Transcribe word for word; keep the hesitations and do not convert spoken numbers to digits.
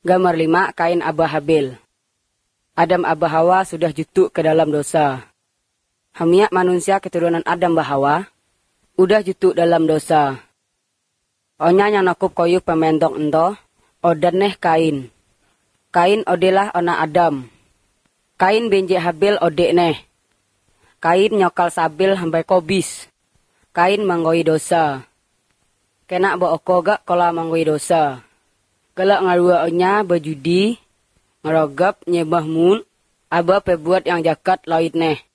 Gambar lima, Kain Aba Habil. Adam Aba Hawa sudah jutuk ke dalam dosa. Hamiak manusia keturunan Adam Bahawa udah jutuk dalam dosa. Onya yang nakup koyu pementok ento, odan neh Kain. Kain odelah ona Adam. Kain benjek Habil odek neh. Kain nyokal Sabil sampai kobis. Kain manggoi dosa. Kena bo oko gak kola manggoi dosa. Kelak ngarua onya berjudi, ngerogap nyebah mun, aba pebuat yang jakat laut neh.